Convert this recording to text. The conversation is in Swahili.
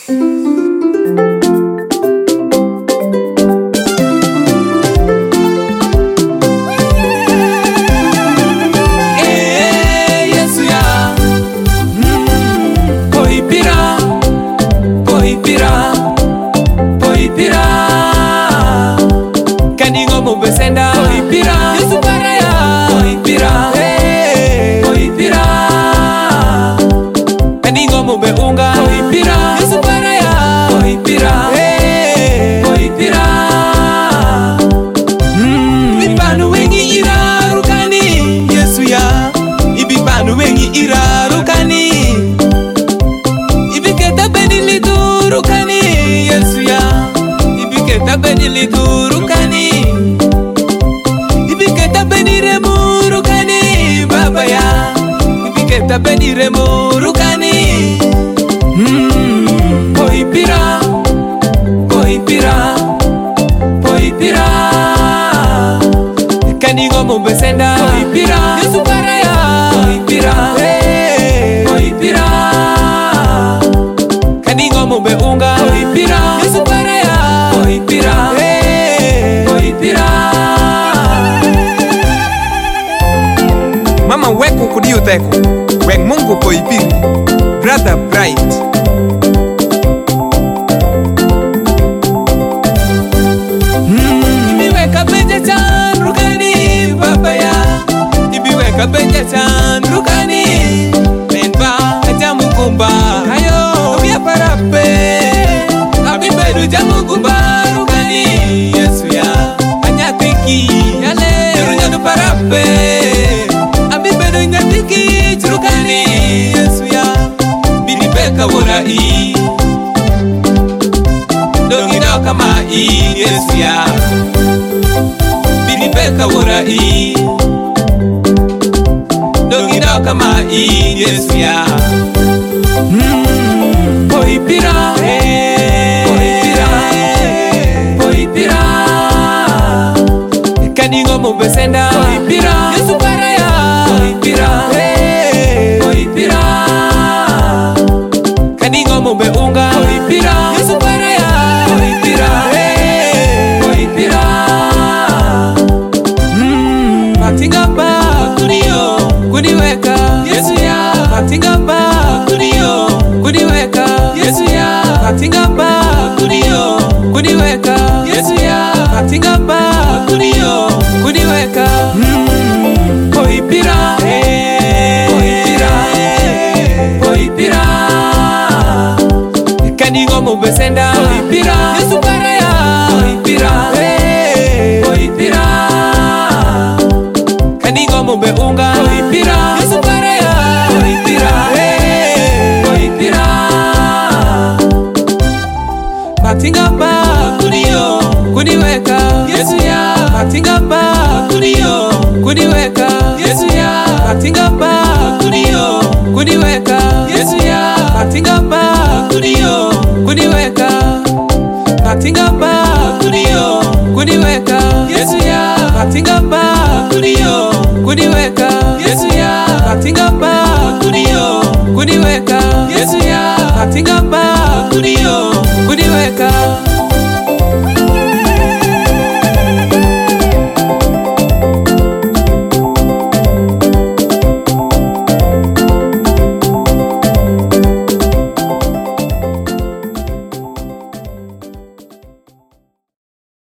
Mama weku kudio teko, weng Mungu poipiri, brother bright. Ibiweka benja chan rukani baba ya, ibiweka benja chan rukani, menba jamu kumba, ayo biya parape, abibedu jamu kumba rukani, Yesu ya, anyatiki yale runyadu parape. Rukani Yesu ya biribeka wora I dongida kama I Yesu ya biribeka wora I dongida kama I Yesu ya poipira poipira kaningo mubesenda poipira Yesu para ya poipira Mumbe unga oipira Yesu para ya oipira oipira Matingamba kudio kuniweka Yesu ya Matingamba kudio kuniweka Yesu ya Matingamba kudio kuniweka Yesu ya Matingamba kudio kuniweka oipira oipira oipira Kaningo mubesenda oipira Yesu para ya oipira oipira Kaningo mube unga oipira Yesu para ya oipira oipira Matingamba kudio kuniweka Yesu ya Matingamba kudio kuniweka Yesu ya Matingamba kudio kuniweka Yesu ya Matingamba kudio kuniweka Matingamba kudio kuniweka Yesu ya Matingamba